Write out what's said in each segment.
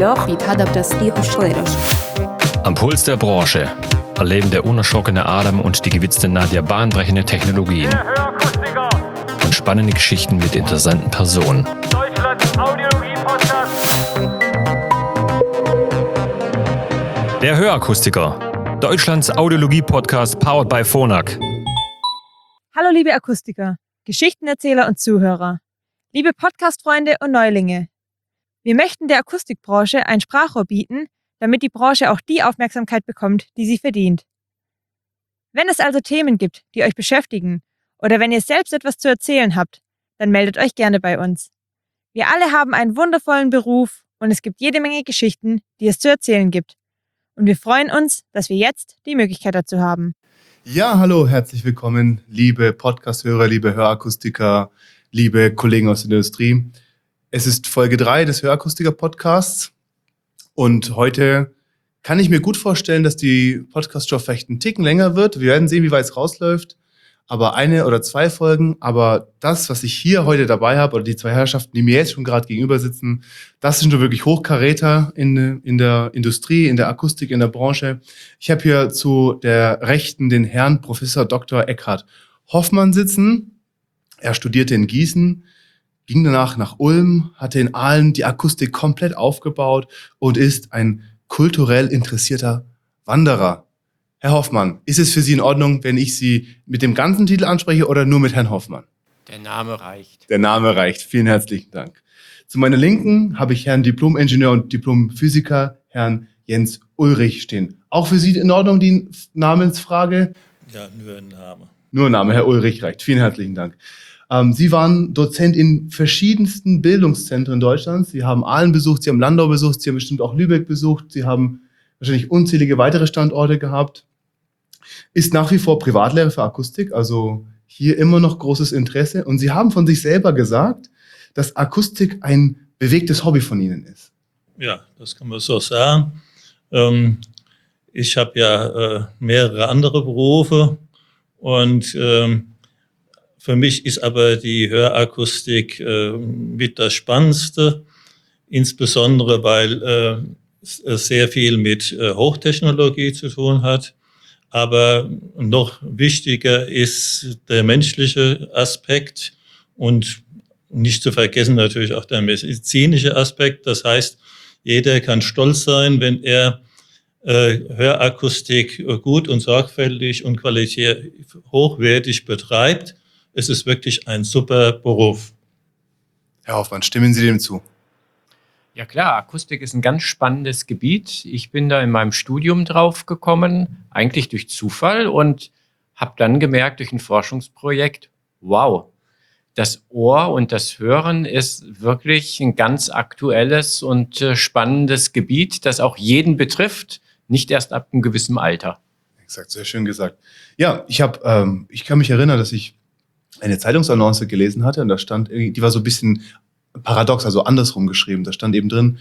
العلاقة هذا بتصريح الشريرش. Am Puls der Branche erleben der unerschrockene Adam und die gewitzte Nadja bahnbrechende Technologien und spannende Geschichten mit interessanten Personen. Deutschlands Audiologie-Podcast. Der Hörakustiker, Deutschlands Audiologie-Podcast powered by Phonak. Hallo liebe Akustiker, Geschichtenerzähler und Zuhörer, liebe Podcast-Freunde und Neulinge. Wir möchten der Akustikbranche ein Sprachrohr bieten, damit die Branche auch die Aufmerksamkeit bekommt, die sie verdient. Wenn es also Themen gibt, die euch beschäftigen, oder wenn ihr selbst etwas zu erzählen habt, dann meldet euch gerne bei uns. Wir alle haben einen wundervollen Beruf und es gibt jede Menge Geschichten, die es zu erzählen gibt. Und wir freuen uns, dass wir jetzt die Möglichkeit dazu haben. Ja, hallo, herzlich willkommen, liebe Podcast-Hörer, liebe Hörakustiker, liebe Kollegen aus der Industrie. Es ist Folge 3 des Hörakustiker-Podcasts und heute kann ich mir gut vorstellen, dass die Podcast-Show vielleicht einen Ticken länger wird. Wir werden sehen, wie weit es rausläuft, aber 1 oder 2 Folgen. Aber das, was ich hier heute dabei habe, oder die 2 Herrschaften, die mir jetzt schon gerade gegenüber sitzen, das sind schon wirklich Hochkaräter in der Industrie, in der Akustik, in der Branche. Ich habe hier zu der Rechten den Herrn Professor Dr. Eckhard Hoffmann sitzen. Er studierte in Gießen, ging danach nach Ulm, hatte in Aalen die Akustik komplett aufgebaut und ist ein kulturell interessierter Wanderer. Herr Hoffmann, ist es für Sie in Ordnung, wenn ich Sie mit dem ganzen Titel anspreche oder nur mit Herrn Hoffmann? Der Name reicht. Der Name reicht. Vielen herzlichen Dank. Zu meiner Linken habe ich Herrn Diplom-Ingenieur und Diplom-Physiker, Herrn Jens Ulrich stehen. Auch für Sie in Ordnung die Namensfrage? Ja, nur ein Name. Nur ein Name, Herr Ulrich reicht. Vielen herzlichen Dank. Sie waren Dozent in verschiedensten Bildungszentren Deutschlands. Sie haben Aalen besucht, Sie haben Landau besucht, Sie haben bestimmt auch Lübeck besucht. Sie haben wahrscheinlich unzählige weitere Standorte gehabt. Ist nach wie vor Privatlehrer für Akustik, also hier immer noch großes Interesse. Und Sie haben von sich selber gesagt, dass Akustik ein bewegtes Hobby von Ihnen ist. Ja, das kann man so sagen. Ich habe ja mehrere andere Berufe und für mich ist aber die Hörakustik mit das Spannendste, insbesondere weil es sehr viel mit Hochtechnologie zu tun hat. Aber noch wichtiger ist der menschliche Aspekt und nicht zu vergessen natürlich auch der medizinische Aspekt. Das heißt, jeder kann stolz sein, wenn er Hörakustik gut und sorgfältig und qualitativ hochwertig betreibt. Es ist wirklich ein super Beruf. Herr Hoffmann, stimmen Sie dem zu? Ja klar, Akustik ist ein ganz spannendes Gebiet. Ich bin da in meinem Studium drauf gekommen, eigentlich durch Zufall und habe dann gemerkt durch ein Forschungsprojekt, wow, das Ohr und das Hören ist wirklich ein ganz aktuelles und spannendes Gebiet, das auch jeden betrifft, nicht erst ab einem gewissen Alter. Exakt, sehr schön gesagt. Ja, ich kann mich erinnern, dass ich eine Zeitungsannonce gelesen hatte und da stand, die war so ein bisschen paradox, also andersrum geschrieben. Da stand eben drin,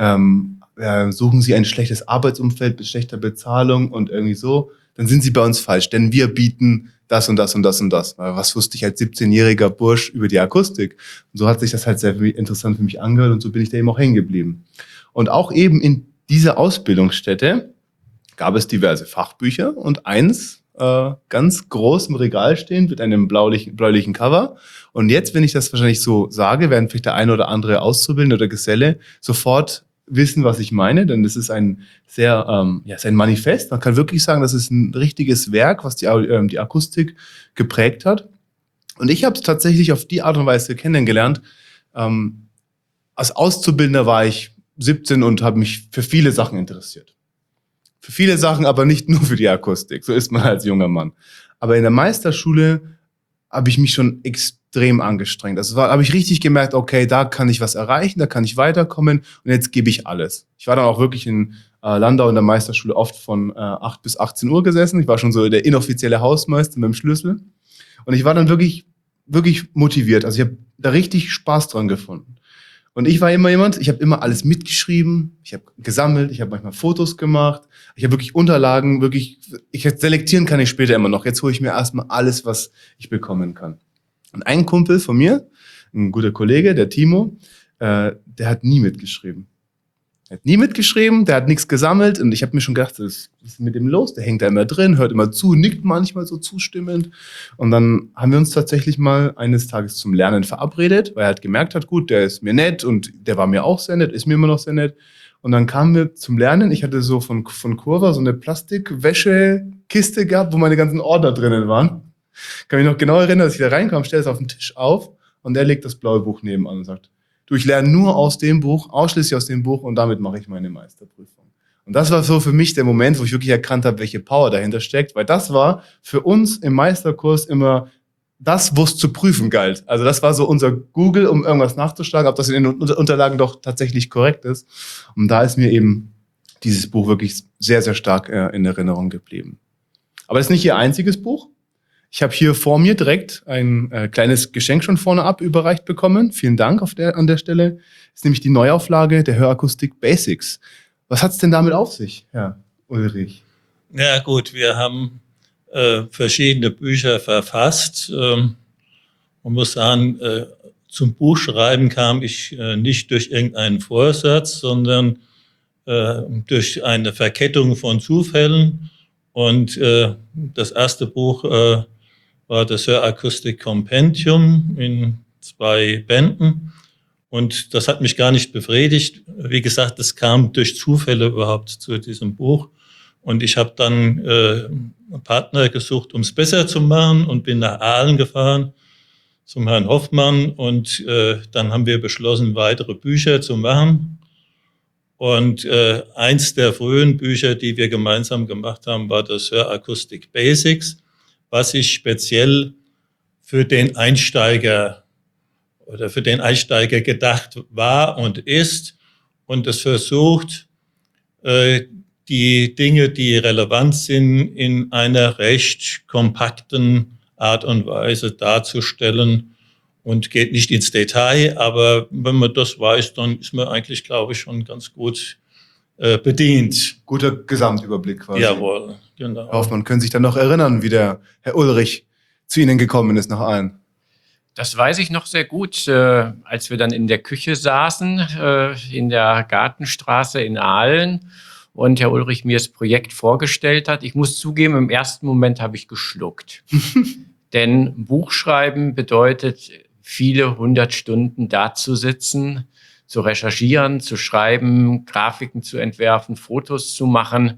suchen Sie ein schlechtes Arbeitsumfeld mit schlechter Bezahlung und irgendwie so, dann sind Sie bei uns falsch, denn wir bieten das und das und das und das. Was wusste ich als 17-jähriger Bursch über die Akustik? Und so hat sich das halt sehr interessant für mich angehört und so bin ich da eben auch hängen geblieben. Und auch eben in dieser Ausbildungsstätte gab es diverse Fachbücher und eins ganz groß im Regal stehen mit einem bläulichen Cover. Und jetzt, wenn ich das wahrscheinlich so sage, werden vielleicht der eine oder andere Auszubildende oder Geselle sofort wissen, was ich meine, denn das ist ein ist ein Manifest. Man kann wirklich sagen, das ist ein richtiges Werk, was die Akustik geprägt hat. Und ich habe es tatsächlich auf die Art und Weise kennengelernt. Als Auszubildender war ich 17 und habe mich für viele Sachen interessiert. Für viele Sachen, aber nicht nur für die Akustik. So ist man als junger Mann. Aber in der Meisterschule habe ich mich schon extrem angestrengt. Also habe ich richtig gemerkt, okay, da kann ich was erreichen, da kann ich weiterkommen und jetzt gebe ich alles. Ich war dann auch wirklich in Landau in der Meisterschule oft von 8 bis 18 Uhr gesessen. Ich war schon so der inoffizielle Hausmeister mit dem Schlüssel. Und ich war dann wirklich, wirklich motiviert. Also ich habe da richtig Spaß dran gefunden. Und ich war immer jemand, ich habe immer alles mitgeschrieben, ich habe gesammelt, ich habe manchmal Fotos gemacht, ich habe wirklich Unterlagen, selektieren kann ich später immer noch. Jetzt hole ich mir erstmal alles, was ich bekommen kann. Und ein Kumpel von mir, ein guter Kollege, der Timo, der hat nie mitgeschrieben. Er hat nie mitgeschrieben, der hat nichts gesammelt und ich habe mir schon gedacht, was ist mit dem los? Der hängt da immer drin, hört immer zu, nickt manchmal so zustimmend. Und dann haben wir uns tatsächlich mal eines Tages zum Lernen verabredet, weil er halt gemerkt hat, gut, der ist mir nett und der war mir auch sehr nett, ist mir immer noch sehr nett. Und dann kamen wir zum Lernen. Ich hatte so von Curva so eine Plastikwäschekiste gehabt, wo meine ganzen Ordner drinnen waren. Kann mich noch genau erinnern, dass ich da reinkam, stelle es auf den Tisch auf und er legt das blaue Buch nebenan und sagt, du, ich lerne nur aus dem Buch, ausschließlich aus dem Buch und damit mache ich meine Meisterprüfung. Und das war so für mich der Moment, wo ich wirklich erkannt habe, welche Power dahinter steckt, weil das war für uns im Meisterkurs immer das, wo es zu prüfen galt. Also das war so unser Google, um irgendwas nachzuschlagen, ob das in den Unterlagen doch tatsächlich korrekt ist. Und da ist mir eben dieses Buch wirklich sehr, sehr stark in Erinnerung geblieben. Aber es ist nicht Ihr einziges Buch. Ich habe hier vor mir direkt ein kleines Geschenk schon vorne ab überreicht bekommen. Vielen Dank an der Stelle. Das ist nämlich die Neuauflage der Hörakustik Basics. Was hat es denn damit auf sich, Herr Ulrich? Ja gut, wir haben verschiedene Bücher verfasst. Man muss sagen, zum Buchschreiben kam ich nicht durch irgendeinen Vorsatz, sondern durch eine Verkettung von Zufällen. Und das erste Buch war das Hörakustik Compendium in 2 Bänden. Und das hat mich gar nicht befriedigt. Wie gesagt, es kam durch Zufälle überhaupt zu diesem Buch. Und ich habe dann einen Partner gesucht, um es besser zu machen und bin nach Aalen gefahren zum Herrn Hoffmann. Und dann haben wir beschlossen, weitere Bücher zu machen. Und eins der frühen Bücher, die wir gemeinsam gemacht haben, war das Hörakustik Basics, was sich speziell für den Einsteiger gedacht war und ist. Und es versucht, die Dinge, die relevant sind, in einer recht kompakten Art und Weise darzustellen und geht nicht ins Detail. Aber wenn man das weiß, dann ist man eigentlich, glaube ich, schon ganz gut bedient. Guter Gesamtüberblick quasi. Jawohl, genau. Herr Hoffmann, können Sie sich dann noch erinnern, wie der Herr Ulrich zu Ihnen gekommen ist nach Aalen? Das weiß ich noch sehr gut, als wir dann in der Küche saßen, in der Gartenstraße in Aalen und Herr Ulrich mir das Projekt vorgestellt hat. Ich muss zugeben, im ersten Moment habe ich geschluckt. Denn Buchschreiben bedeutet, viele 100 Stunden dazusitzen, zu recherchieren, zu schreiben, Grafiken zu entwerfen, Fotos zu machen.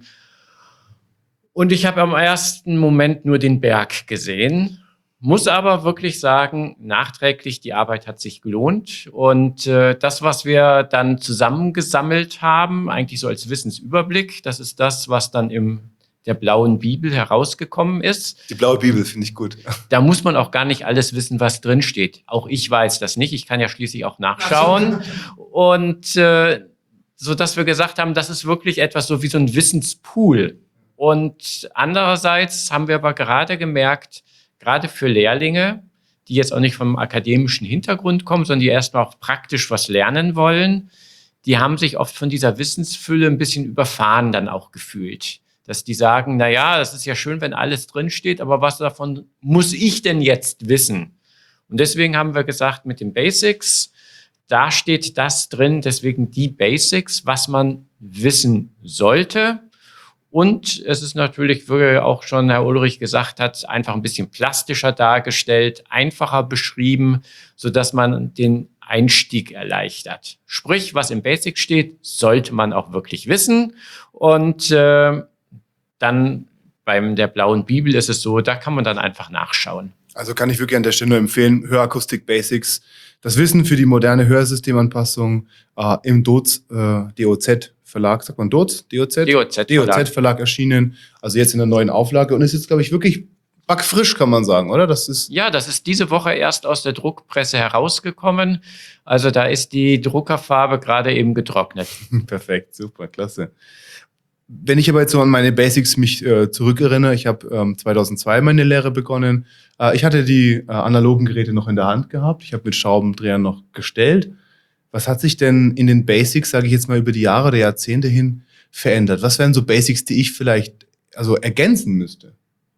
Und ich habe am ersten Moment nur den Berg gesehen, muss aber wirklich sagen, nachträglich, die Arbeit hat sich gelohnt. Und das, was wir dann zusammengesammelt haben, eigentlich so als Wissensüberblick, das ist das, was dann in der blauen Bibel herausgekommen ist. Die blaue Bibel finde ich gut. Da muss man auch gar nicht alles wissen, was drin steht. Auch ich weiß das nicht. Ich kann ja schließlich auch nachschauen. Und so dass wir gesagt haben, das ist wirklich etwas so wie so ein Wissenspool. Und andererseits haben wir aber gerade gemerkt, gerade für Lehrlinge, die jetzt auch nicht vom akademischen Hintergrund kommen, sondern die erstmal auch praktisch was lernen wollen, die haben sich oft von dieser Wissensfülle ein bisschen überfahren dann auch gefühlt. Dass die sagen, na ja, das ist ja schön, wenn alles drinsteht, aber was davon muss ich denn jetzt wissen? Und deswegen haben wir gesagt, mit den Basics, da steht das drin, deswegen die Basics, was man wissen sollte. Und es ist natürlich, wie auch schon Herr Ulrich gesagt hat, einfach ein bisschen plastischer dargestellt, einfacher beschrieben, sodass man den Einstieg erleichtert. Sprich, was im Basic steht, sollte man auch wirklich wissen. Und dann beim der blauen Bibel ist es so, da kann man dann einfach nachschauen. Also kann ich wirklich an der Stelle nur empfehlen, Hörakustik Basics, das Wissen für die moderne Hörsystemanpassung im DOZ Verlag, sagt man DOZ? DOZ Verlag erschienen, also jetzt in der neuen Auflage und ist jetzt, glaube ich, wirklich backfrisch, kann man sagen, oder? Das ist diese Woche erst aus der Druckpresse herausgekommen. Also da ist die Druckerfarbe gerade eben getrocknet. Perfekt, super, klasse. Wenn ich aber jetzt so an meine Basics mich zurückerinnere, ich habe 2002 meine Lehre begonnen. Ich hatte die analogen Geräte noch in der Hand gehabt. Ich habe mit Schraubendrehern noch gestellt. Was hat sich denn in den Basics, sage ich jetzt mal, über die Jahre oder Jahrzehnte hin verändert? Was wären so Basics, die ich vielleicht ergänzen müsste?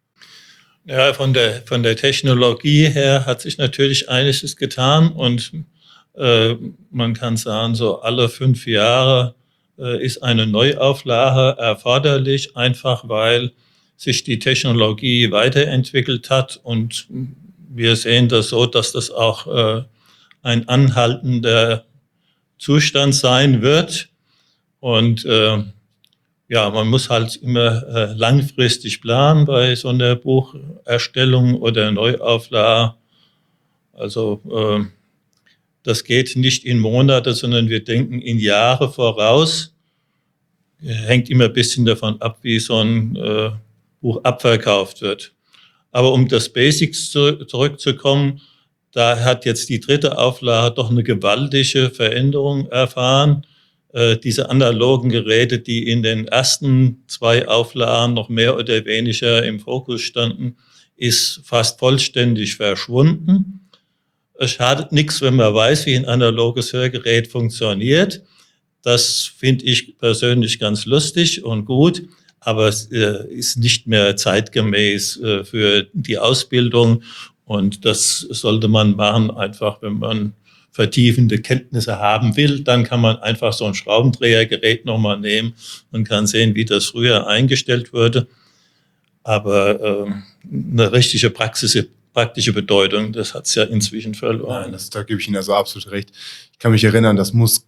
Ja, von der Technologie her hat sich natürlich einiges getan und man kann sagen, so alle 5 Jahre ist eine Neuauflage erforderlich, einfach weil sich die Technologie weiterentwickelt hat und wir sehen das so, dass das auch ein anhaltender Zustand sein wird und ja, man muss halt immer langfristig planen bei so einer Bucherstellung oder Neuauflage. Also das geht nicht in Monate, sondern wir denken in Jahre voraus. Hängt immer ein bisschen davon ab, wie so ein Buch abverkauft wird. Aber um das Basics zurückzukommen, da hat jetzt die 3. Auflage doch eine gewaltige Veränderung erfahren. Diese analogen Geräte, die in den ersten 2 Auflagen noch mehr oder weniger im Fokus standen, ist fast vollständig verschwunden. Es schadet nichts, wenn man weiß, wie ein analoges Hörgerät funktioniert. Das finde ich persönlich ganz lustig und gut, aber es ist nicht mehr zeitgemäß für die Ausbildung. Und das sollte man machen, einfach wenn man vertiefende Kenntnisse haben will, dann kann man einfach so ein Schraubendrehergerät nochmal nehmen und kann sehen, wie das früher eingestellt wurde. Aber eine richtige praktische Bedeutung, das hat es ja inzwischen verloren. Nein, da gebe ich Ihnen also absolut recht. Ich kann mich erinnern, das muss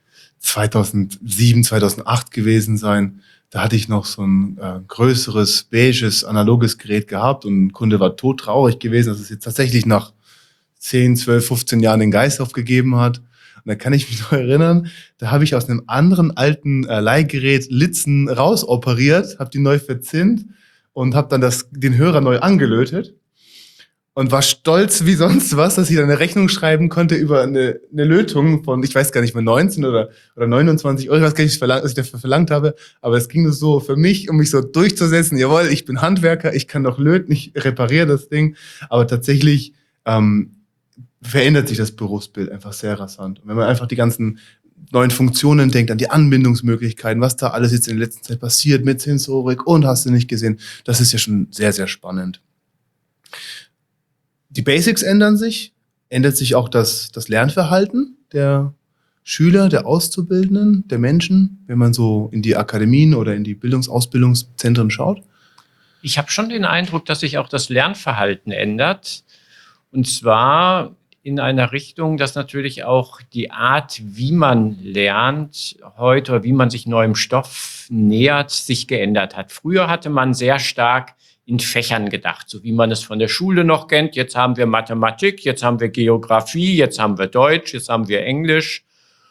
2007, 2008 gewesen sein. Da hatte ich noch so ein größeres, beiges, analoges Gerät gehabt und ein Kunde war todtraurig gewesen, dass es jetzt tatsächlich nach 10, 12, 15 Jahren den Geist aufgegeben hat. Und da kann ich mich noch erinnern, da habe ich aus einem anderen alten Leihgerät Litzen rausoperiert, habe die neu verzinnt und habe dann den Hörer neu angelötet und war stolz wie sonst was, dass ich dann eine Rechnung schreiben konnte über eine Lötung von, ich weiß gar nicht mehr, 19 oder 29 Euro, ich weiß gar nicht, was ich dafür verlangt habe, aber es ging nur so für mich, um mich so durchzusetzen, jawohl, ich bin Handwerker, ich kann doch löten, ich repariere das Ding, aber tatsächlich verändert sich das Berufsbild einfach sehr rasant. Und wenn man einfach die ganzen neuen Funktionen denkt, an die Anbindungsmöglichkeiten, was da alles jetzt in der letzten Zeit passiert mit Sensorik und hast du nicht gesehen, das ist ja schon sehr, sehr spannend. Die Basics ändern sich, ändert sich auch das Lernverhalten der Schüler, der Auszubildenden, der Menschen, wenn man so in die Akademien oder in die Ausbildungszentren schaut? Ich habe schon den Eindruck, dass sich auch das Lernverhalten ändert. Und zwar in einer Richtung, dass natürlich auch die Art, wie man lernt heute oder wie man sich neuem Stoff nähert, sich geändert hat. Früher hatte man sehr stark in Fächern gedacht, so wie man es von der Schule noch kennt. Jetzt haben wir Mathematik, jetzt haben wir Geografie, jetzt haben wir Deutsch, jetzt haben wir Englisch.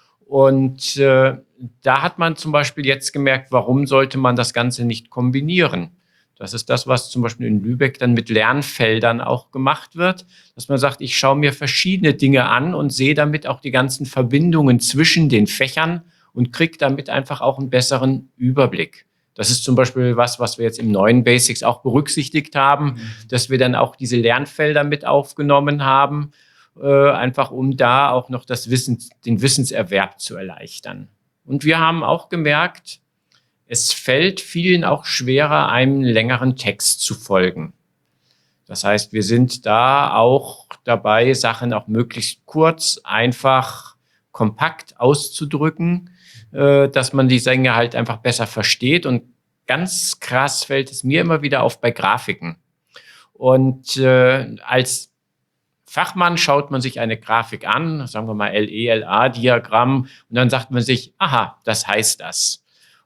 Und da hat man zum Beispiel jetzt gemerkt, warum sollte man das Ganze nicht kombinieren? Das ist das, was zum Beispiel in Lübeck dann mit Lernfeldern auch gemacht wird, dass man sagt, ich schaue mir verschiedene Dinge an und sehe damit auch die ganzen Verbindungen zwischen den Fächern und kriege damit einfach auch einen besseren Überblick. Das ist zum Beispiel was wir jetzt im neuen Basics auch berücksichtigt haben, dass wir dann auch diese Lernfelder mit aufgenommen haben, einfach um da auch noch den Wissenserwerb zu erleichtern. Und wir haben auch gemerkt, es fällt vielen auch schwerer, einem längeren Text zu folgen. Das heißt, wir sind da auch dabei, Sachen auch möglichst kurz, einfach, kompakt auszudrücken, dass man die Dinge halt einfach besser versteht. Und ganz krass fällt es mir immer wieder auf bei Grafiken. Und als Fachmann schaut man sich eine Grafik an, sagen wir mal LE-LA-Diagramm, und dann sagt man sich, aha, das heißt das.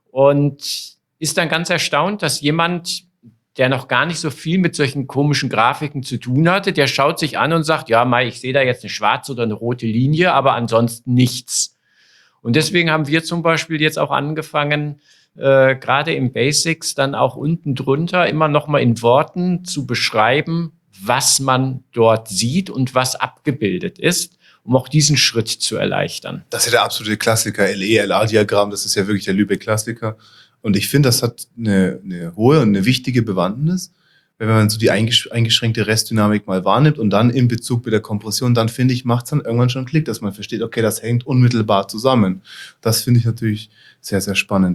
Und ist dann ganz erstaunt, dass jemand, der noch gar nicht so viel mit solchen komischen Grafiken zu tun hatte, der schaut sich an und sagt, ja, Mai, ich sehe da jetzt eine schwarze oder eine rote Linie, aber ansonsten nichts. Und deswegen haben wir zum Beispiel jetzt auch angefangen, gerade im Basics dann auch unten drunter immer noch mal in Worten zu beschreiben, was man dort sieht und was abgebildet ist, um auch diesen Schritt zu erleichtern. Das ist ja der absolute Klassiker, LE-LA-Diagramm, das ist ja wirklich der Lübeck-Klassiker. Und ich finde, das hat eine hohe und eine wichtige Bewandtnis, wenn man so die eingeschränkte Restdynamik mal wahrnimmt und dann in Bezug mit der Kompression, dann finde ich, macht es dann irgendwann schon Klick, dass man versteht, okay, das hängt unmittelbar zusammen. Das finde ich natürlich sehr, sehr spannend.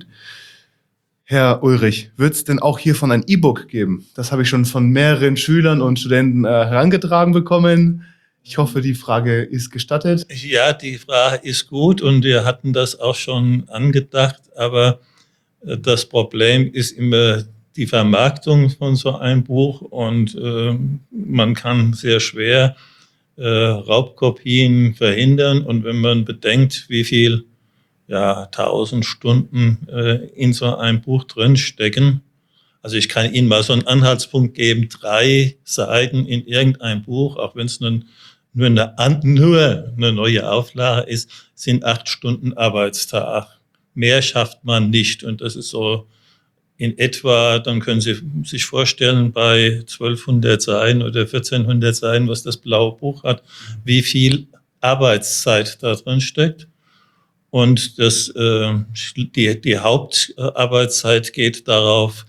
Herr Ulrich, wird es denn auch hiervon ein E-Book geben? Das habe ich schon von mehreren Schülern und Studenten herangetragen bekommen. Ich hoffe, die Frage ist gestattet. Ja, die Frage ist gut und wir hatten das auch schon angedacht, aber das Problem ist immer die Vermarktung von so einem Buch und man kann sehr schwer Raubkopien verhindern und wenn man bedenkt, wie viel 1000 Stunden in so einem Buch drinstecken. Also ich kann Ihnen mal so einen Anhaltspunkt geben, 3 Seiten in irgendeinem Buch, auch wenn es nur eine neue Auflage ist, sind 8 Stunden Arbeitstag. Mehr schafft man nicht und das ist so in etwa, dann können Sie sich vorstellen, bei 1200 Seiten oder 1400 Seiten, was das blaue Buch hat, wie viel Arbeitszeit da drin steckt. Und die Hauptarbeitszeit geht darauf,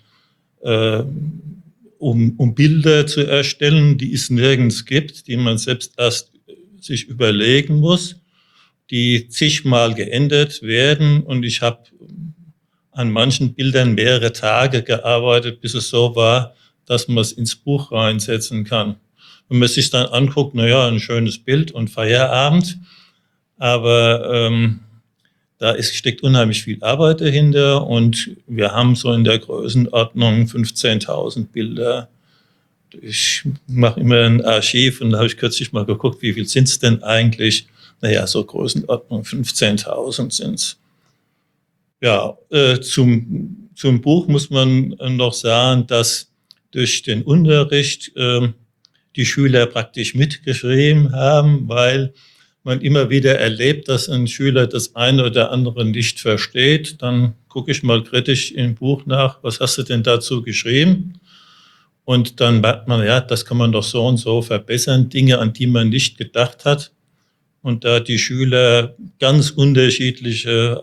um Bilder zu erstellen, die es nirgends gibt, die man selbst erst sich überlegen muss, die zigmal geändert werden. Und ich habe an manchen Bildern mehrere Tage gearbeitet, bis es so war, dass man es ins Buch reinsetzen kann. Wenn man sich dann anguckt, ein schönes Bild und Feierabend, aber steckt unheimlich viel Arbeit dahinter und wir haben so in der Größenordnung 15.000 Bilder. Ich mache immer ein Archiv und da habe ich kürzlich mal geguckt, wie viel sind es denn eigentlich? So Größenordnung 15.000 sind es. Ja, zum Buch muss man noch sagen, dass durch den Unterricht die Schüler praktisch mitgeschrieben haben, weil man immer wieder erlebt, dass ein Schüler das eine oder andere nicht versteht. Dann gucke ich mal kritisch im Buch nach, was hast du denn dazu geschrieben? Und dann merkt man, das kann man doch so und so verbessern, Dinge, an die man nicht gedacht hat. Und da die Schüler ganz unterschiedliches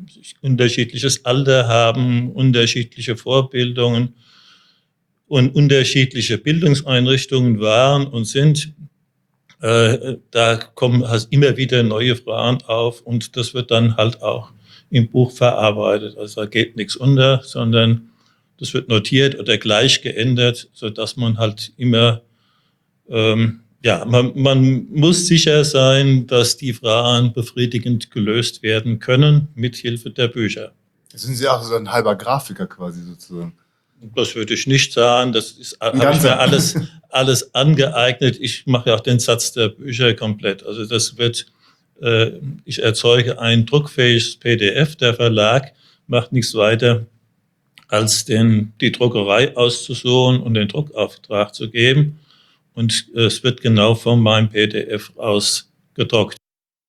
Alter haben, unterschiedliche Vorbildungen und unterschiedliche Bildungseinrichtungen waren und sind, da kommen immer wieder neue Fragen auf und das wird dann halt auch im Buch verarbeitet. Also da geht nichts unter, sondern das wird notiert oder gleich geändert, sodass man halt immer, man muss sicher sein, dass die Fragen befriedigend gelöst werden können mit Hilfe der Bücher. Jetzt sind Sie auch so ein halber Grafiker quasi sozusagen. Das würde ich nicht sagen. Das habe ich mir alles angeeignet. Ich mache ja auch den Satz der Bücher komplett. Also das wird, ich erzeuge ein druckfähiges PDF. Der Verlag macht nichts weiter, als die Druckerei auszusuchen und den Druckauftrag zu geben. Und es wird genau von meinem PDF aus gedruckt.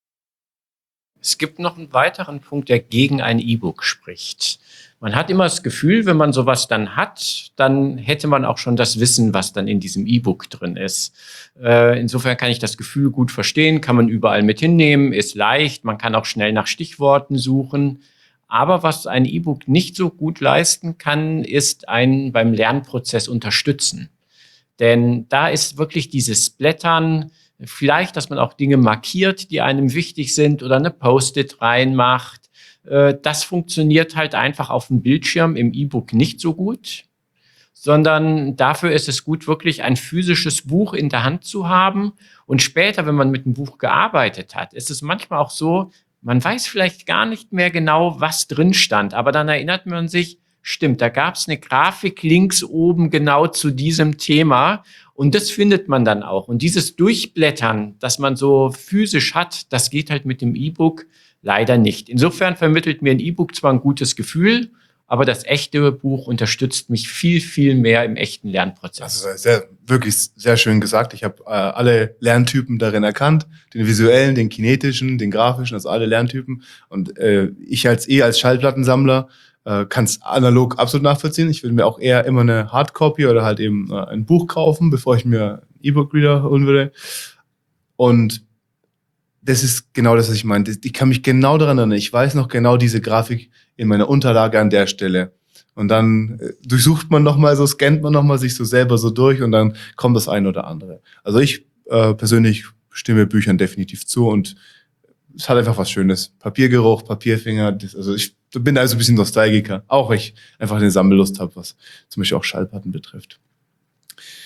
Es gibt noch einen weiteren Punkt, der gegen ein E-Book spricht. Man hat immer das Gefühl, wenn man sowas dann hat, dann hätte man auch schon das Wissen, was dann in diesem E-Book drin ist. Insofern kann ich das Gefühl gut verstehen, kann man überall mit hinnehmen, ist leicht, man kann auch schnell nach Stichworten suchen. Aber was ein E-Book nicht so gut leisten kann, ist einen beim Lernprozess unterstützen. Denn da ist wirklich dieses Blättern, vielleicht, dass man auch Dinge markiert, die einem wichtig sind oder eine Post-it reinmacht. Das funktioniert halt einfach auf dem Bildschirm im E-Book nicht so gut, sondern dafür ist es gut, wirklich ein physisches Buch in der Hand zu haben. Und später, wenn man mit dem Buch gearbeitet hat, ist es manchmal auch so, man weiß vielleicht gar nicht mehr genau, was drin stand, aber dann erinnert man sich, stimmt, da gab es eine Grafik links oben genau zu diesem Thema und das findet man dann auch. Und dieses Durchblättern, das man so physisch hat, das geht halt mit dem E-Book leider nicht. Insofern vermittelt mir ein E-Book zwar ein gutes Gefühl, aber das echte Buch unterstützt mich viel, viel mehr im echten Lernprozess. Also wirklich sehr schön gesagt. Ich habe alle Lerntypen darin erkannt. Den visuellen, den kinetischen, den grafischen, also alle Lerntypen. Und ich als Schallplattensammler kann es analog absolut nachvollziehen. Ich würde mir auch eher immer eine Hardcopy oder halt eben ein Buch kaufen, bevor ich mir einen E-Book-Reader holen würde. Und das ist genau das, was ich meine. Ich kann mich genau daran erinnern. Ich weiß noch genau diese Grafik in meiner Unterlage an der Stelle. Und dann durchsucht man nochmal, so scannt man nochmal sich so selber so durch und dann kommt das eine oder andere. Also ich persönlich stimme Büchern definitiv zu und es hat einfach was Schönes. Papiergeruch, Papierfinger, ich bin also ein bisschen Nostalgiker. Auch weil ich einfach eine Sammellust habe, was zum Beispiel auch Schallplatten betrifft.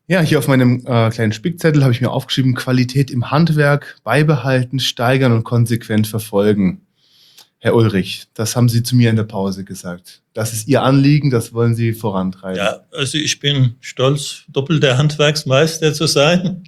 Ja, hier auf meinem kleinen Spickzettel habe ich mir aufgeschrieben, Qualität im Handwerk beibehalten, steigern und konsequent verfolgen. Herr Ulrich, das haben Sie zu mir in der Pause gesagt. Das ist Ihr Anliegen, das wollen Sie vorantreiben. Ja, also ich bin stolz, doppelter Handwerksmeister zu sein.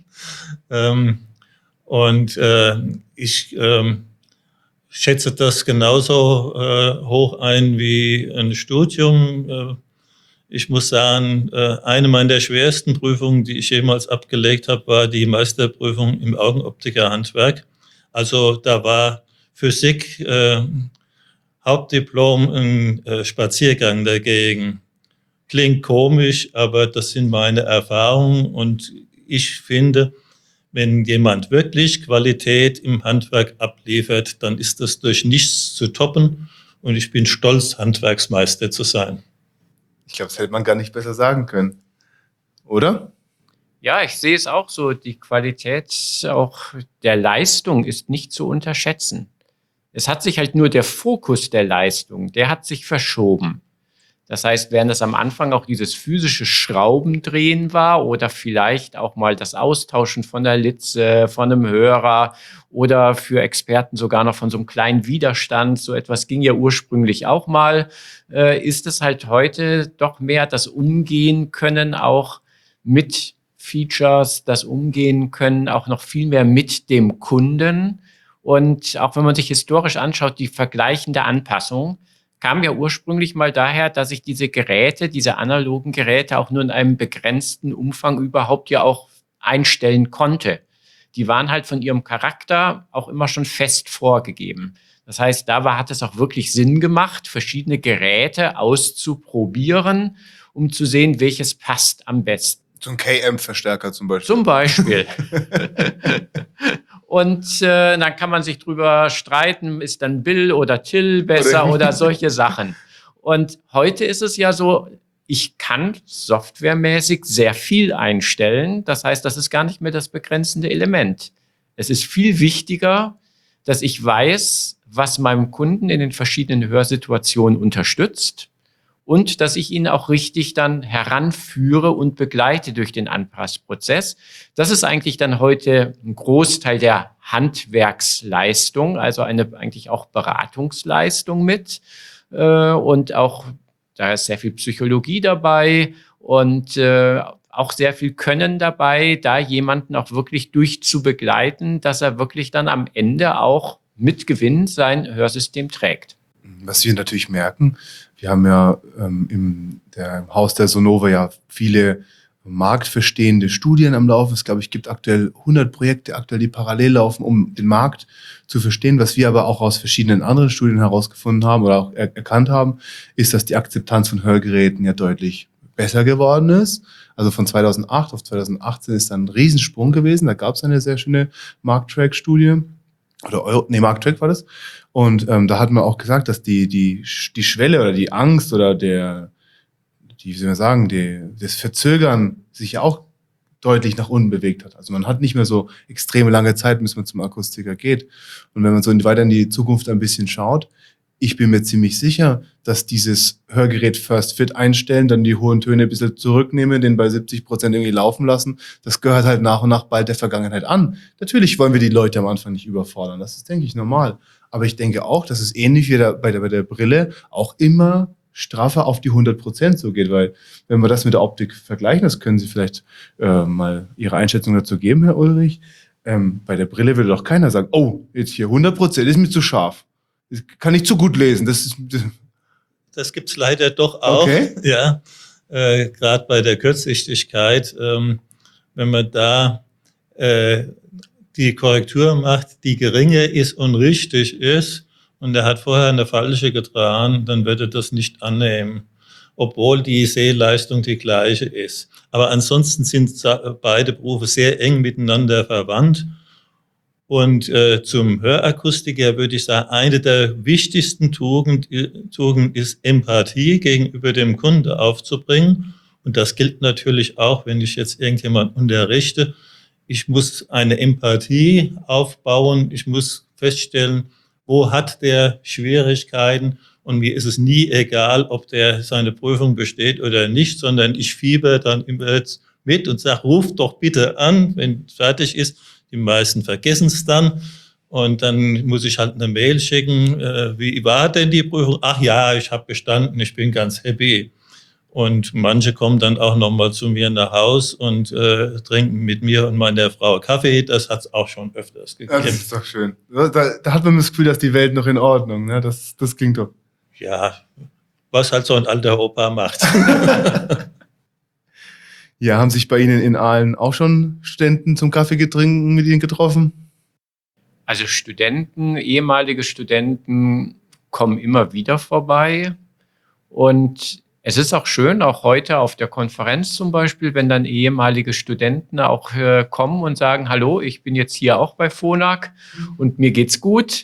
Ich schätze das genauso hoch ein wie ein Studium. Ich muss sagen, eine meiner schwersten Prüfungen, die ich jemals abgelegt habe, war die Meisterprüfung im Augenoptikerhandwerk. Also da war Physik Hauptdiplom ein Spaziergang dagegen. Klingt komisch, aber das sind meine Erfahrungen und ich finde, wenn jemand wirklich Qualität im Handwerk abliefert, dann ist das durch nichts zu toppen und ich bin stolz, Handwerksmeister zu sein. Ich glaube, das hätte man gar nicht besser sagen können. Oder? Ja, ich sehe es auch so. Die Qualität auch der Leistung ist nicht zu unterschätzen. Es hat sich halt nur der Fokus der Leistung, der hat sich verschoben. Das heißt, während es am Anfang auch dieses physische Schraubendrehen war oder vielleicht auch mal das Austauschen von der Litze, von einem Hörer oder für Experten sogar noch von so einem kleinen Widerstand, so etwas ging ja ursprünglich auch mal, ist es halt heute doch mehr das Umgehen können auch mit Features, das Umgehen können auch noch viel mehr mit dem Kunden. Und auch wenn man sich historisch anschaut, die vergleichende Anpassung kam ja ursprünglich mal daher, dass ich diese Geräte, diese analogen Geräte auch nur in einem begrenzten Umfang überhaupt ja auch einstellen konnte. Die waren halt von ihrem Charakter auch immer schon fest vorgegeben. Das heißt, hat es auch wirklich Sinn gemacht, verschiedene Geräte auszuprobieren, um zu sehen, welches passt am besten. So ein K-Amp-Verstärker zum Beispiel. Zum Beispiel. Und dann kann man sich drüber streiten, ist dann Bill oder Till besser oder solche Sachen. Und heute ist es ja so, ich kann softwaremäßig sehr viel einstellen. Das heißt, das ist gar nicht mehr das begrenzende Element. Es ist viel wichtiger, dass ich weiß, was meinem Kunden in den verschiedenen Hörsituationen unterstützt und dass ich ihn auch richtig dann heranführe und begleite durch den Anpassprozess. Das ist eigentlich dann heute ein Großteil der Handwerksleistung, also eigentlich auch Beratungsleistung mit. Und auch, da ist sehr viel Psychologie dabei und auch sehr viel Können dabei, da jemanden auch wirklich durchzubegleiten, dass er wirklich dann am Ende auch mit Gewinn sein Hörsystem trägt. Was wir natürlich merken, wir haben ja im Haus der Sonova ja viele marktverstehende Studien am Laufen. Es, glaube ich, gibt aktuell 100 Projekte, die parallel laufen, um den Markt zu verstehen. Was wir aber auch aus verschiedenen anderen Studien herausgefunden haben oder auch erkannt haben, ist, dass die Akzeptanz von Hörgeräten ja deutlich besser geworden ist. Also von 2008 auf 2018 ist dann ein Riesensprung gewesen. Da gab es eine sehr schöne Markttrack-Studie. Markttrack war das. Und da hat man auch gesagt, dass die Schwelle oder die Angst oder wie soll man sagen, das Verzögern sich ja auch deutlich nach unten bewegt hat. Also man hat nicht mehr so extreme lange Zeit, bis man zum Akustiker geht. Und wenn man so weiter in die Zukunft ein bisschen schaut, ich bin mir ziemlich sicher, dass dieses Hörgerät First Fit einstellen, dann die hohen Töne ein bisschen zurücknehmen, den bei 70% irgendwie laufen lassen, das gehört halt nach und nach bald der Vergangenheit an. Natürlich wollen wir die Leute am Anfang nicht überfordern, das ist, denke ich, normal. Aber ich denke auch, dass es ähnlich wie bei der Brille auch immer straffer auf die 100% so geht, weil wenn wir das mit der Optik vergleichen, das können Sie vielleicht mal Ihre Einschätzung dazu geben, Herr Ulrich, bei der Brille würde doch keiner sagen, oh, jetzt hier 100% ist mir zu scharf. Das kann ich zu gut lesen. Das gibt's leider doch auch. Okay. Ja, gerade bei der Kurzsichtigkeit, wenn man da die Korrektur macht, die geringe ist und richtig ist, und er hat vorher eine falsche getragen, dann wird er das nicht annehmen, obwohl die Sehleistung die gleiche ist. Aber ansonsten sind beide Berufe sehr eng miteinander verwandt. Und zum Hörakustiker würde ich sagen, eine der wichtigsten Tugenden ist, Empathie gegenüber dem Kunde aufzubringen. Und das gilt natürlich auch, wenn ich jetzt irgendjemand unterrichte. Ich muss eine Empathie aufbauen. Ich muss feststellen, wo hat der Schwierigkeiten. Und mir ist es nie egal, ob der seine Prüfung besteht oder nicht, sondern ich fieber dann immer mit und sage, ruf doch bitte an, wenn es fertig ist. Die meisten vergessen es dann. Und dann muss ich halt eine Mail schicken, wie war denn die Prüfung? Ach ja, ich habe bestanden, ich bin ganz happy. Und manche kommen dann auch nochmal zu mir nach Haus und trinken mit mir und meiner Frau Kaffee. Das hat es auch schon öfters gegeben. Das ist doch schön. Da hat man das Gefühl, dass die Welt noch in Ordnung. Ne? Das klingt doch. Ja, was halt so ein alter Opa macht. Ja, haben sich bei Ihnen in Aalen auch schon Studenten zum Kaffee getrinken, mit Ihnen getroffen? Also Studenten, ehemalige Studenten kommen immer wieder vorbei. Und es ist auch schön, auch heute auf der Konferenz zum Beispiel, wenn dann ehemalige Studenten auch kommen und sagen, hallo, ich bin jetzt hier auch bei Phonak und mir geht's gut.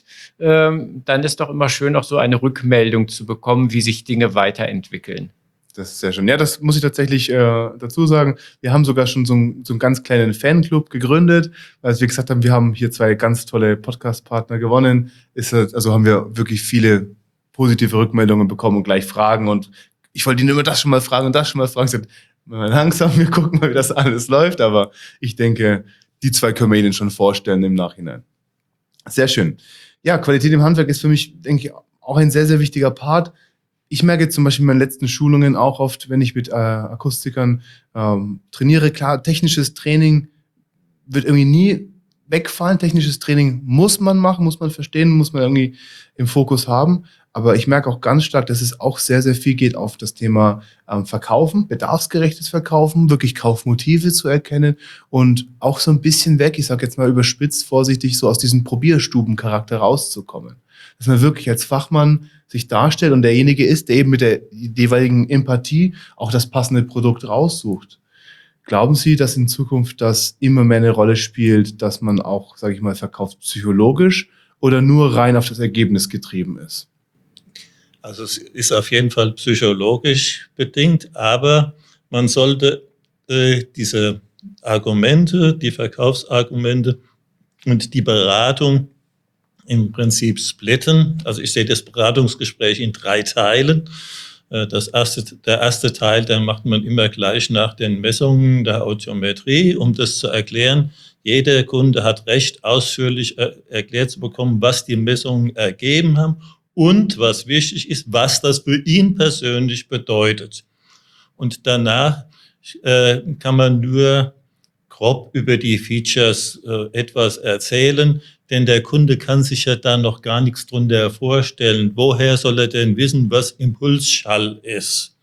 Dann ist doch immer schön, auch so eine Rückmeldung zu bekommen, wie sich Dinge weiterentwickeln. Das ist sehr schön. Ja, das muss ich tatsächlich dazu sagen. Wir haben sogar schon so einen ganz kleinen Fanclub gegründet, weil wir gesagt haben, wir haben hier 2 ganz tolle Podcast-Partner gewonnen. Also haben wir wirklich viele positive Rückmeldungen bekommen und gleich Fragen. Und ich wollte Ihnen immer das schon mal fragen und das schon mal fragen. Ich sagte, mal langsam, wir gucken mal, wie das alles läuft. Aber ich denke, die 2 können wir Ihnen schon vorstellen im Nachhinein. Sehr schön. Ja, Qualität im Handwerk ist für mich, denke ich, auch ein sehr, sehr wichtiger Part. Ich merke zum Beispiel in meinen letzten Schulungen auch oft, wenn ich mit Akustikern trainiere, klar, technisches Training wird irgendwie nie wegfallen. Technisches Training muss man machen, muss man verstehen, muss man irgendwie im Fokus haben. Aber ich merke auch ganz stark, dass es auch sehr, sehr viel geht auf das Thema Verkaufen, bedarfsgerechtes Verkaufen, wirklich Kaufmotive zu erkennen und auch so ein bisschen weg, ich sage jetzt mal überspitzt, vorsichtig, so aus diesem Probierstubencharakter rauszukommen. Dass man wirklich als Fachmann sich darstellt und derjenige ist, der eben mit der jeweiligen Empathie auch das passende Produkt raussucht. Glauben Sie, dass in Zukunft das immer mehr eine Rolle spielt, dass man auch, sage ich mal, verkauft psychologisch oder nur rein auf das Ergebnis getrieben ist? Also es ist auf jeden Fall psychologisch bedingt, aber man sollte diese Argumente, die Verkaufsargumente und die Beratung im Prinzip splitten. Also ich sehe das Beratungsgespräch in 3 Teilen. Der erste Teil, den macht man immer gleich nach den Messungen der Audiometrie, um das zu erklären. Jeder Kunde hat Recht, ausführlich erklärt zu bekommen, was die Messungen ergeben haben und, was wichtig ist, was das für ihn persönlich bedeutet. Und danach kann man nur grob über die Features etwas erzählen, denn der Kunde kann sich ja da noch gar nichts drunter vorstellen. Woher soll er denn wissen, was Impulsschall ist?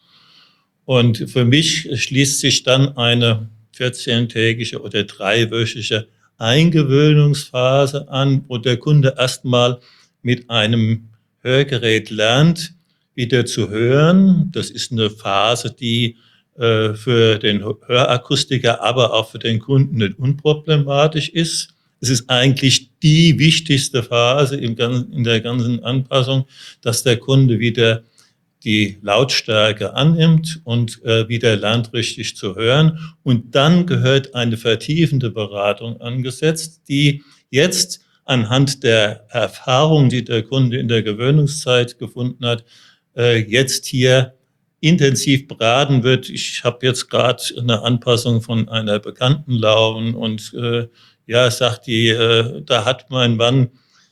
Und für mich schließt sich dann eine 14-tägige oder 3-wöchige Eingewöhnungsphase an, wo der Kunde erstmal mit einem Hörgerät lernt, wieder zu hören. Das ist eine Phase, die für den Hörakustiker, aber auch für den Kunden nicht unproblematisch ist. Es ist eigentlich die wichtigste Phase in der ganzen Anpassung, dass der Kunde wieder die Lautstärke annimmt und wieder lernt, richtig zu hören. Und dann gehört eine vertiefende Beratung angesetzt, die jetzt anhand der Erfahrung, die der Kunde in der Gewöhnungszeit gefunden hat, jetzt hier intensiv beraten wird. Ich habe jetzt gerade eine Anpassung von einer Bekannten laufen und sagt die, da hat mein Mann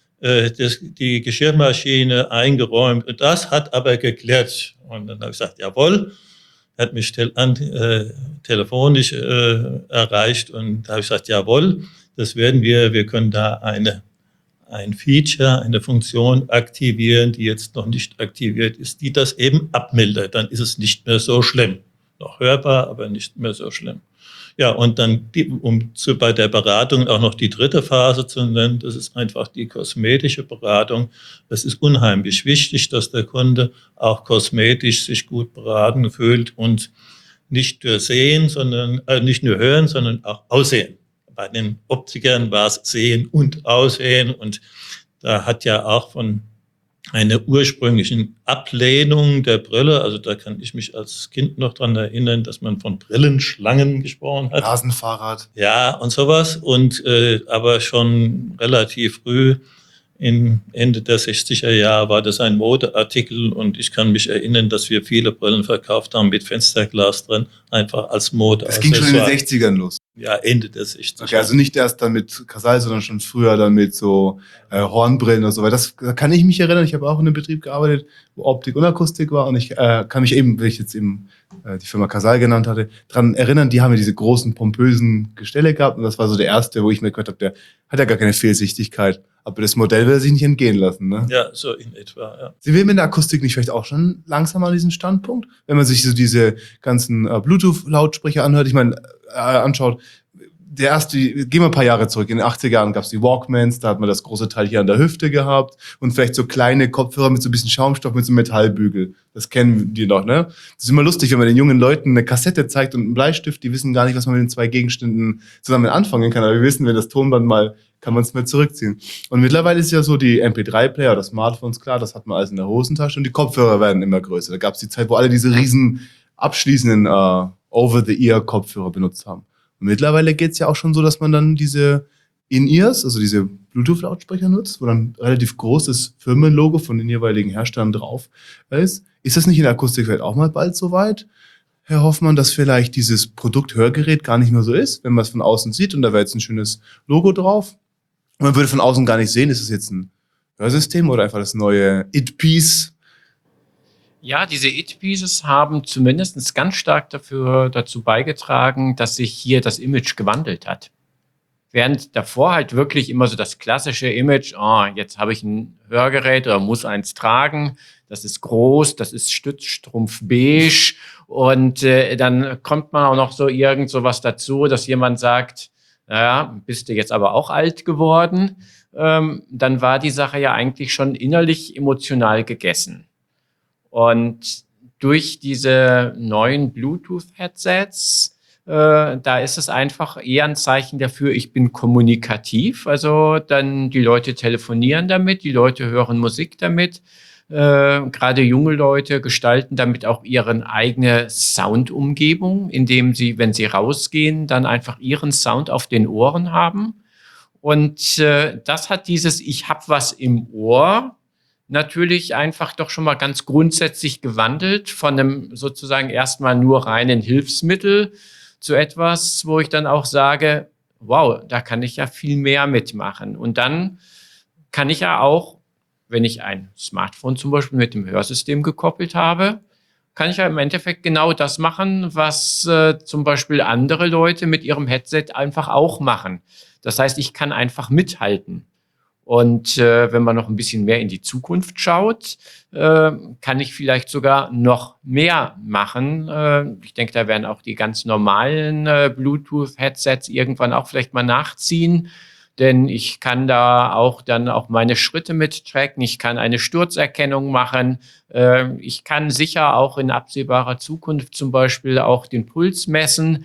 die Geschirrmaschine eingeräumt und das hat aber geklärt. Und dann habe ich gesagt, jawohl, hat mich telefonisch erreicht und da habe ich gesagt, jawohl, das werden wir können da ein Feature, eine Funktion aktivieren, die jetzt noch nicht aktiviert ist, die das eben abmildert. Dann ist es nicht mehr so schlimm. Noch hörbar, aber nicht mehr so schlimm. Ja, und dann, bei der Beratung auch noch die 3. Phase zu nennen, das ist einfach die kosmetische Beratung. Es ist unheimlich wichtig, dass der Kunde auch kosmetisch sich gut beraten fühlt und nicht nur nicht nur hören, sondern auch aussehen. Bei den Optikern war es Sehen und Aussehen und da hat ja auch von einer ursprünglichen Ablehnung der Brille, also da kann ich mich als Kind noch dran erinnern, dass man von Brillenschlangen gesprochen hat. Rasenfahrrad. Ja, und sowas. Und aber schon relativ früh Ende der 60er Jahre war das ein Modeartikel und ich kann mich erinnern, dass wir viele Brillen verkauft haben mit Fensterglas drin, einfach als Mode. Das ging schon in den 60ern los. Ja, Ende der 60er. Okay, also nicht erst dann mit Casall, sondern schon früher dann mit so Hornbrillen oder so. Weil da kann ich mich erinnern, ich habe auch in einem Betrieb gearbeitet, wo Optik und Akustik war und ich kann mich eben, wenn ich jetzt eben die Firma Casall genannt hatte, daran erinnern, die haben ja diese großen, pompösen Gestelle gehabt und das war so der erste, wo ich mir gehört habe, der hat ja gar keine Fehlsichtigkeit. Aber das Modell will er sich nicht entgehen lassen, ne? Ja, so in etwa, ja. Sind wir mit der Akustik nicht vielleicht auch schon langsam an diesem Standpunkt? Wenn man sich so diese ganzen Bluetooth-Lautsprecher anhört, ich meine, anschaut, gehen wir ein paar Jahre zurück, in den 80er Jahren gab es die Walkmans, da hat man das große Teil hier an der Hüfte gehabt und vielleicht so kleine Kopfhörer mit so ein bisschen Schaumstoff, mit so einem Metallbügel. Das kennen die noch, ne? Das ist immer lustig, wenn man den jungen Leuten eine Kassette zeigt und einen Bleistift, die wissen gar nicht, was man mit den zwei Gegenständen zusammen anfangen kann, aber wir wissen, wenn das Tonband mal, kann man es mehr zurückziehen. Und mittlerweile ist ja so die MP3-Player oder Smartphones, klar, das hat man alles in der Hosentasche und die Kopfhörer werden immer größer. Da gab es die Zeit, wo alle diese riesen abschließenden Over-the-Ear-Kopfhörer benutzt haben. Und mittlerweile geht's ja auch schon so, dass man dann diese In-Ears, also diese Bluetooth-Lautsprecher nutzt, wo dann relativ großes Firmenlogo von den jeweiligen Herstellern drauf ist. Ist das nicht in der Akustikwelt auch mal bald so weit, Herr Hoffmann, dass vielleicht dieses Produkt Hörgerät gar nicht mehr so ist, wenn man es von außen sieht und da wäre jetzt ein schönes Logo drauf? Und man würde von außen gar nicht sehen, ist es jetzt ein Hörsystem oder einfach das neue It-Piece? Ja, diese It-Pieces haben zumindest ganz stark dazu beigetragen, dass sich hier das Image gewandelt hat. Während davor halt wirklich immer so das klassische Image, jetzt habe ich ein Hörgerät oder muss eins tragen, das ist groß, das ist stützstrumpfbeige und dann kommt man auch noch so irgend so was dazu, dass jemand sagt, naja, bist du jetzt aber auch alt geworden, dann war die Sache ja eigentlich schon innerlich emotional gegessen. Und durch diese neuen Bluetooth-Headsets, da ist es einfach eher ein Zeichen dafür, ich bin kommunikativ. Also dann die Leute telefonieren damit, die Leute hören Musik damit. Gerade junge Leute gestalten damit auch ihre eigene Soundumgebung, indem sie, wenn sie rausgehen, dann einfach ihren Sound auf den Ohren haben. Und das hat dieses Ich hab was im Ohr natürlich einfach doch schon mal ganz grundsätzlich gewandelt von einem sozusagen erstmal nur reinen Hilfsmittel zu etwas, wo ich dann auch sage, wow, da kann ich ja viel mehr mitmachen. Und dann kann ich ja auch, wenn ich ein Smartphone zum Beispiel mit dem Hörsystem gekoppelt habe, kann ich ja im Endeffekt genau das machen, was zum Beispiel andere Leute mit ihrem Headset einfach auch machen. Das heißt, ich kann einfach mithalten. Und wenn man noch ein bisschen mehr in die Zukunft schaut, kann ich vielleicht sogar noch mehr machen. Ich denke, da werden auch die ganz normalen Bluetooth-Headsets irgendwann auch vielleicht mal nachziehen. Denn ich kann da auch dann auch meine Schritte mit tracken. Ich kann eine Sturzerkennung machen. Ich kann sicher auch in absehbarer Zukunft zum Beispiel auch den Puls messen.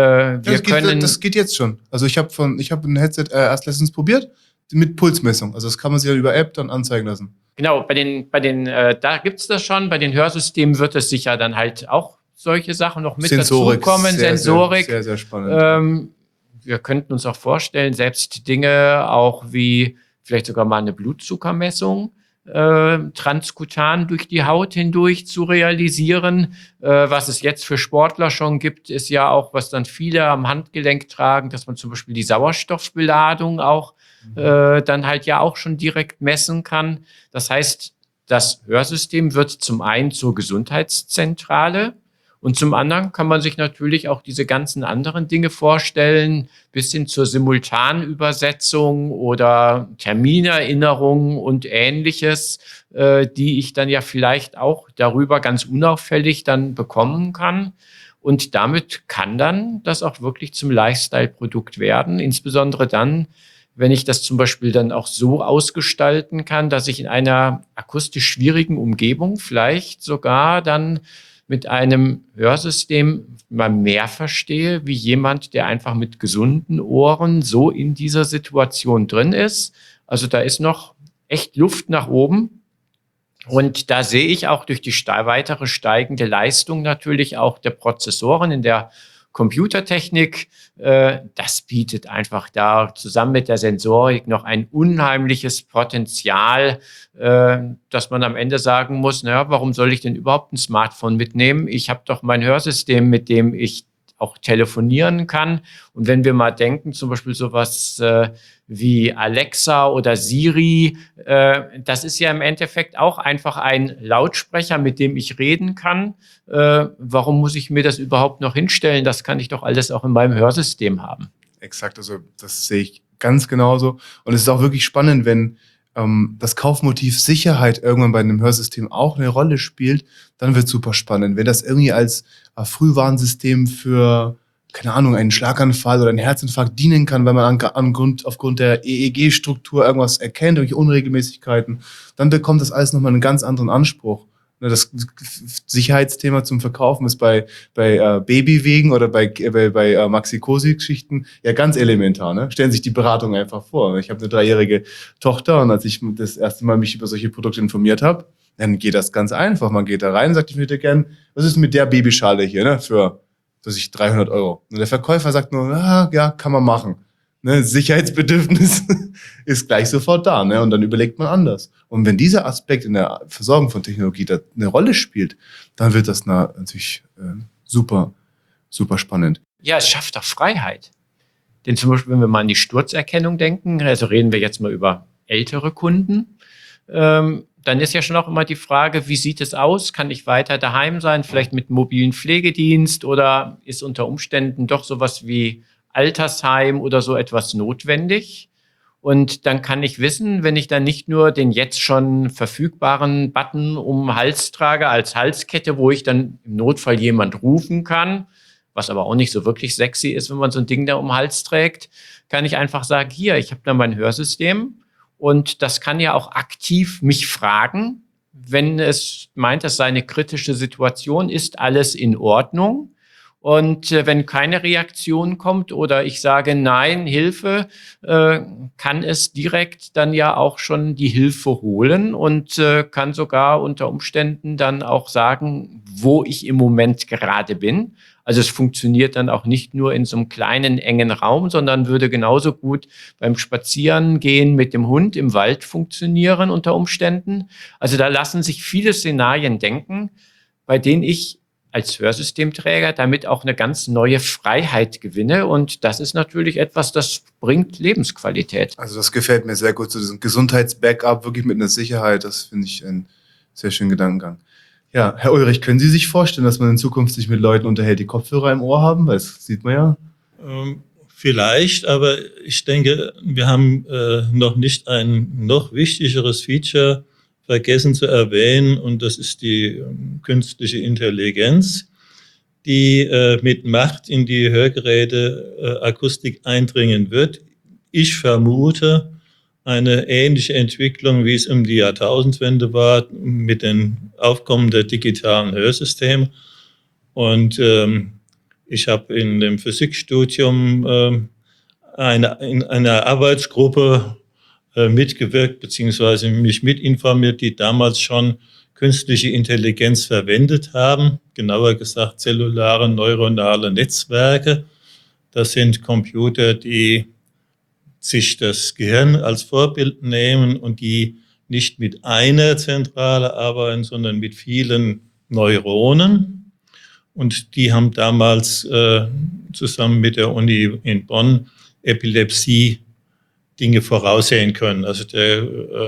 Das geht jetzt schon. Also ich habe ein Headset erst letztens probiert. Mit Pulsmessung. Also das kann man sich ja über App dann anzeigen lassen. Genau, da gibt's das schon. Bei den Hörsystemen wird es sicher dann halt auch solche Sachen noch mit dazukommen. Sensorik. Sehr, sehr spannend. Wir könnten uns auch vorstellen, selbst Dinge auch wie vielleicht sogar mal eine Blutzuckermessung transkutan durch die Haut hindurch zu realisieren. Was es jetzt für Sportler schon gibt, ist ja auch, was dann viele am Handgelenk tragen, dass man zum Beispiel die Sauerstoffbeladung auch dann halt ja auch schon direkt messen kann. Das heißt, das Hörsystem wird zum einen zur Gesundheitszentrale und zum anderen kann man sich natürlich auch diese ganzen anderen Dinge vorstellen, bis hin zur Simultanübersetzung oder Terminerinnerung und Ähnliches, die ich dann ja vielleicht auch darüber ganz unauffällig dann bekommen kann. Und damit kann dann das auch wirklich zum Lifestyle-Produkt werden, insbesondere dann, wenn ich das zum Beispiel dann auch so ausgestalten kann, dass ich in einer akustisch schwierigen Umgebung vielleicht sogar dann mit einem Hörsystem mal mehr verstehe, wie jemand, der einfach mit gesunden Ohren so in dieser Situation drin ist. Also da ist noch echt Luft nach oben. Und da sehe ich auch durch die weitere steigende Leistung natürlich auch der Prozessoren in der Computertechnik, das bietet einfach da zusammen mit der Sensorik noch ein unheimliches Potenzial, dass man am Ende sagen muss, naja, warum soll ich denn überhaupt ein Smartphone mitnehmen? Ich habe doch mein Hörsystem, mit dem ich auch telefonieren kann. Und wenn wir mal denken, zum Beispiel sowas wie Alexa oder Siri, das ist ja im Endeffekt auch einfach ein Lautsprecher, mit dem ich reden kann. Warum muss ich mir das überhaupt noch hinstellen? Das kann ich doch alles auch in meinem Hörsystem haben. Exakt, also das sehe ich ganz genauso. Und es ist auch wirklich spannend, wenn das Kaufmotiv Sicherheit irgendwann bei einem Hörsystem auch eine Rolle spielt, dann wird es super spannend. Wenn das irgendwie als Frühwarnsystem für, keine Ahnung, einen Schlaganfall oder einen Herzinfarkt dienen kann, weil man aufgrund der EEG-Struktur irgendwas erkennt, irgendwelche Unregelmäßigkeiten, dann bekommt das alles nochmal einen ganz anderen Anspruch. Das Sicherheitsthema zum Verkaufen ist bei Babywegen oder bei Maxi-Cosi-Geschichten ja ganz elementar. Ne? Stellen Sie sich die Beratung einfach vor. Ich habe eine 3-jährige Tochter und als ich das erste Mal mich über solche Produkte informiert habe, dann geht das ganz einfach. Man geht da rein und sagt, ich würde gern, was ist mit der Babyschale hier, ne? Für 300 €. Und der Verkäufer sagt nur, ja, kann man machen. Ne, Sicherheitsbedürfnis ist gleich sofort da, ne? Und dann überlegt man anders. Und wenn dieser Aspekt in der Versorgung von Technologie da eine Rolle spielt, dann wird das natürlich super, super spannend. Ja, es schafft auch Freiheit. Denn zum Beispiel, wenn wir mal an die Sturzerkennung denken, also reden wir jetzt mal über ältere Kunden, dann ist ja schon auch immer die Frage, wie sieht es aus? Kann ich weiter daheim sein, vielleicht mit mobilen Pflegedienst oder ist unter Umständen doch sowas wie Altersheim oder so etwas notwendig? Und dann kann ich wissen, wenn ich dann nicht nur den jetzt schon verfügbaren Button um den Hals trage als Halskette, wo ich dann im Notfall jemand rufen kann, was aber auch nicht so wirklich sexy ist, wenn man so ein Ding da um den Hals trägt, kann ich einfach sagen, hier, ich habe da mein Hörsystem und das kann ja auch aktiv mich fragen, wenn es meint, das sei eine kritische Situation, ist alles in Ordnung? Und wenn keine Reaktion kommt oder ich sage nein, Hilfe, kann es direkt dann ja auch schon die Hilfe holen und kann sogar unter Umständen dann auch sagen, wo ich im Moment gerade bin. Also es funktioniert dann auch nicht nur in so einem kleinen, engen Raum, sondern würde genauso gut beim Spazierengehen mit dem Hund im Wald funktionieren unter Umständen. Also da lassen sich viele Szenarien denken, bei denen ich als Hörsystemträger damit auch eine ganz neue Freiheit gewinne. Und das ist natürlich etwas, das bringt Lebensqualität. Also das gefällt mir sehr gut, so diesen Gesundheitsbackup wirklich mit einer Sicherheit. Das finde ich einen sehr schönen Gedankengang. Ja, Herr Ulrich, können Sie sich vorstellen, dass man in Zukunft sich mit Leuten unterhält, die Kopfhörer im Ohr haben? Weil das sieht man ja. Vielleicht, aber ich denke, wir haben noch nicht ein noch wichtigeres Feature vergessen zu erwähnen, und das ist die künstliche Intelligenz, die mit Macht in die Hörgeräte Akustik eindringen wird. Ich vermute eine ähnliche Entwicklung, wie es um die Jahrtausendwende war, mit dem Aufkommen der digitalen Hörsysteme. Und ich habe in dem Physikstudium in einer Arbeitsgruppe mitgewirkt beziehungsweise mich mitinformiert, die damals schon künstliche Intelligenz verwendet haben, genauer gesagt zellulare neuronale Netzwerke. Das sind Computer, die sich das Gehirn als Vorbild nehmen und die nicht mit einer Zentrale arbeiten, sondern mit vielen Neuronen. Und die haben damals zusammen mit der Uni in Bonn Epilepsie Dinge voraussehen können. Also der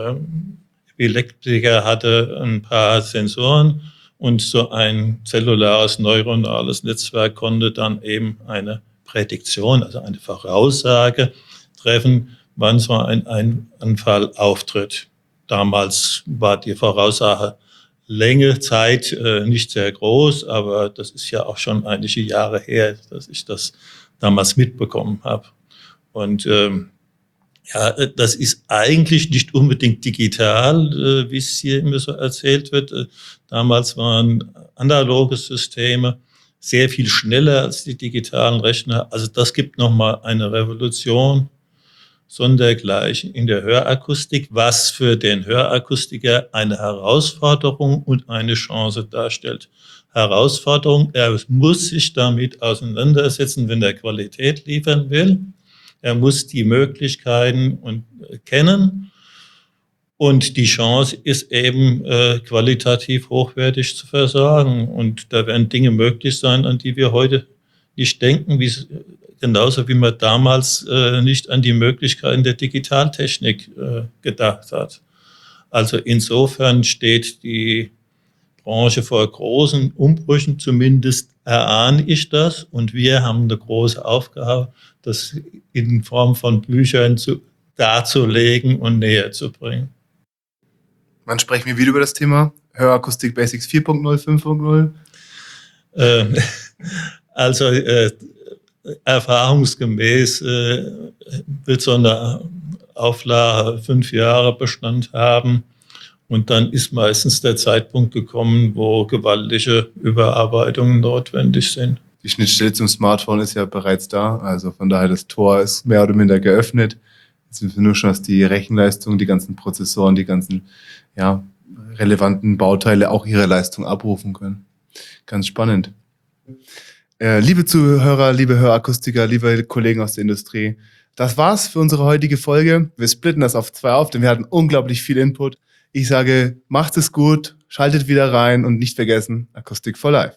Epileptiker hatte ein paar Sensoren und so ein zellulares neuronales Netzwerk konnte dann eben eine Prädiktion, also eine Voraussage treffen, wann so ein Anfall auftritt. Damals war die Voraussage Länge, Zeit nicht sehr groß, aber das ist ja auch schon einige Jahre her, dass ich das damals mitbekommen habe. Und ja, das ist eigentlich nicht unbedingt digital, wie es hier immer so erzählt wird. Damals waren analoge Systeme sehr viel schneller als die digitalen Rechner. Also das gibt nochmal eine Revolution. sondergleichen in der Hörakustik, was für den Hörakustiker eine Herausforderung und eine Chance darstellt. Herausforderung, er muss sich damit auseinandersetzen, wenn er Qualität liefern will. Er muss die Möglichkeiten kennen. Und die Chance ist eben, qualitativ hochwertig zu versorgen. Und da werden Dinge möglich sein, an die wir heute nicht denken, genauso wie man damals nicht an die Möglichkeiten der Digitaltechnik gedacht hat. Also insofern steht die Branche vor großen Umbrüchen, zumindest erahne ich das. Und wir haben eine große Aufgabe, das in Form von Büchern darzulegen und näher zu bringen. Wann sprechen wir wieder über das Thema? Hörakustik Basics 4.0, 5.0? Also erfahrungsgemäß wird so eine Auflage 5 Jahre Bestand haben. Und dann ist meistens der Zeitpunkt gekommen, wo gewaltige Überarbeitungen notwendig sind. Die Schnittstelle zum Smartphone ist ja bereits da. Also von daher, das Tor ist mehr oder minder geöffnet. Jetzt sind wir nur schon, dass die Rechenleistung, die ganzen Prozessoren, die ganzen relevanten Bauteile auch ihre Leistung abrufen können. Ganz spannend. Liebe Zuhörer, liebe Hörakustiker, liebe Kollegen aus der Industrie, das war's für unsere heutige Folge. Wir splitten das auf 2 auf, denn wir hatten unglaublich viel Input. Ich sage, macht es gut, schaltet wieder rein und nicht vergessen, Akustik for Life.